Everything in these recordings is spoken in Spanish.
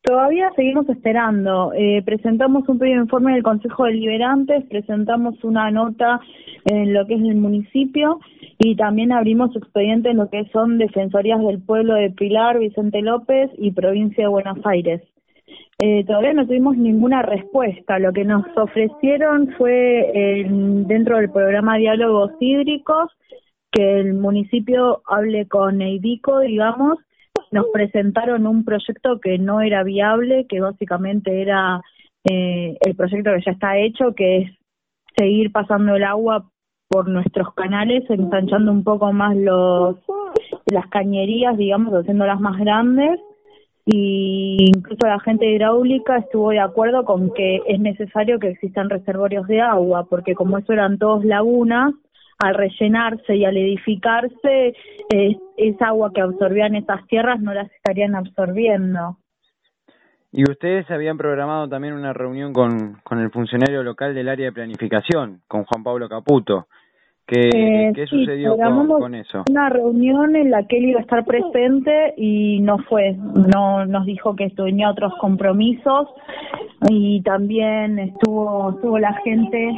Todavía seguimos esperando. Presentamos un primer informe del Consejo Deliberantes, presentamos una nota en lo que es el municipio y también abrimos expediente en lo que son Defensorías del Pueblo de Pilar, Vicente López y Provincia de Buenos Aires. Todavía no tuvimos ninguna respuesta. Lo que nos ofrecieron fue dentro del programa Diálogos Hídricos que el municipio hable con EIDICO, digamos. Nos presentaron un proyecto que no era viable, que básicamente era el proyecto que ya está hecho, que es seguir pasando el agua por nuestros canales, ensanchando un poco más las cañerías, digamos, haciéndolas más grandes. Y incluso la gente hidráulica estuvo de acuerdo con que es necesario que existan reservorios de agua, porque como eso eran todos lagunas, al rellenarse y al edificarse, esa agua que absorbían esas tierras no las estarían absorbiendo. Y ustedes habían programado también una reunión con el funcionario local del área de planificación, con Juan Pablo Caputo. ¿Qué Sí, sucedió con eso? Una reunión en la que él iba a estar presente y no fue. No nos dijo que tenía otros compromisos y también estuvo la gente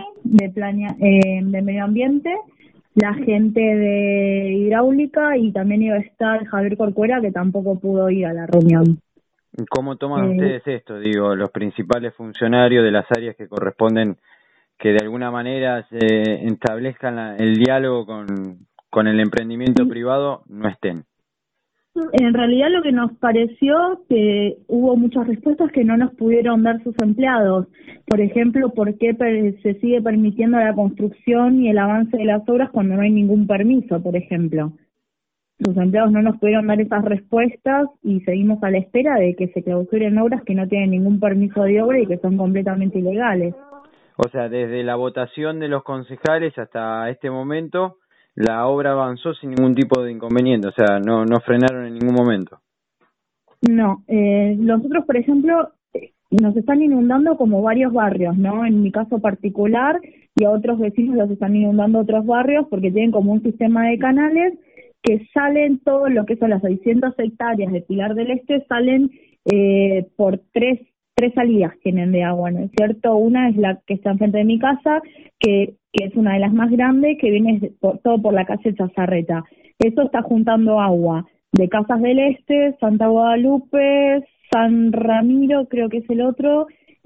de medio ambiente, la gente de hidráulica y también iba a estar Javier Corcuera, que tampoco pudo ir a la reunión. ¿Cómo toman ustedes esto? Digo, los principales funcionarios de las áreas que corresponden que de alguna manera se establezcan el diálogo con el emprendimiento privado no estén. En realidad lo que nos pareció que hubo muchas respuestas que no nos pudieron dar sus empleados. Por ejemplo, ¿por qué se sigue permitiendo la construcción y el avance de las obras cuando no hay ningún permiso, por ejemplo? Sus empleados no nos pudieron dar esas respuestas y seguimos a la espera de que se clausuren obras que no tienen ningún permiso de obra y que son completamente ilegales. O sea, desde la votación de los concejales hasta este momento, la obra avanzó sin ningún tipo de inconveniente, o sea, no frenaron en ningún momento. No, nosotros, por ejemplo, nos están inundando como varios barrios, ¿no? En mi caso particular, y a otros vecinos los están inundando otros barrios porque tienen como un sistema de canales que salen todo lo que son las 600 hectáreas de Pilar del Este, salen por tres salidas tienen de agua, ¿no es cierto? Una es la que está enfrente de mi casa, que es una de las más grandes, que viene todo por la calle Chazarreta. Eso está juntando agua de Casas del Este, Santa Guadalupe, San Ramiro, creo que es el otro,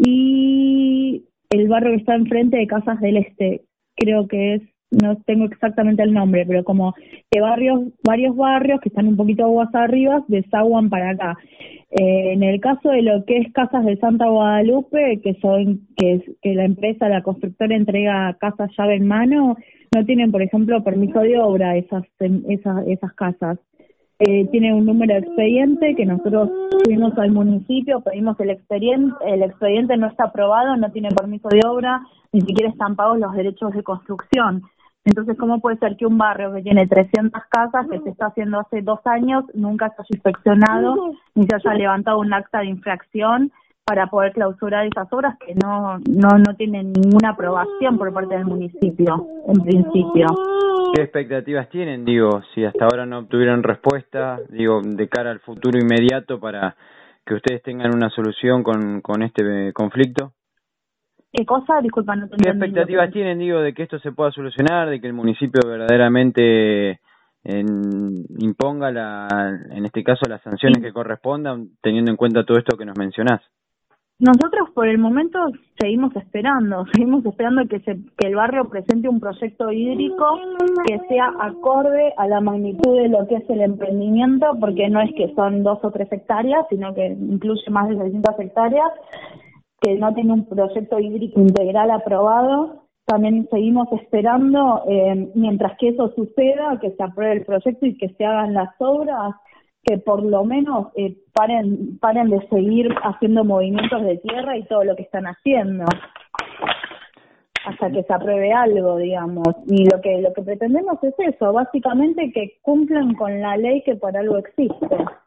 y el barrio que está enfrente de Casas del Este, creo que es, no tengo exactamente el nombre, pero como que varios barrios que están un poquito aguas arriba desaguan para acá. En el caso de lo que es Casas de Santa Guadalupe, que la empresa, la constructora entrega casas llave en mano, no tienen, por ejemplo, permiso de obra esas casas. Tiene un número de expediente que nosotros fuimos al municipio, pedimos el expediente no está aprobado, no tiene permiso de obra, ni siquiera están pagos los derechos de construcción. Entonces, ¿cómo puede ser que un barrio que tiene 300 casas, que se está haciendo hace 2 años, nunca se haya inspeccionado ni se haya levantado un acta de infracción para poder clausurar esas obras que no tienen ninguna aprobación por parte del municipio, en principio? ¿Qué expectativas tienen, si hasta ahora no obtuvieron respuesta, de cara al futuro inmediato para que ustedes tengan una solución con este conflicto? ¿Qué cosa? Disculpa, no te ¿Qué entendí. expectativas tienen, de que esto se pueda solucionar, de que el municipio verdaderamente imponga, en este caso, las sanciones que correspondan, teniendo en cuenta todo esto que nos mencionás? Nosotros por el momento seguimos esperando que el barrio presente un proyecto hídrico que sea acorde a la magnitud de lo que es el emprendimiento, porque no es que son 2 o 3 hectáreas, sino que incluye más de 600 hectáreas, que no tiene un proyecto hídrico integral aprobado. También seguimos esperando, mientras que eso suceda, que se apruebe el proyecto y que se hagan las obras, que por lo menos paren de seguir haciendo movimientos de tierra y todo lo que están haciendo hasta que se apruebe algo, digamos. Y lo que pretendemos es eso, básicamente que cumplan con la ley que por algo existe.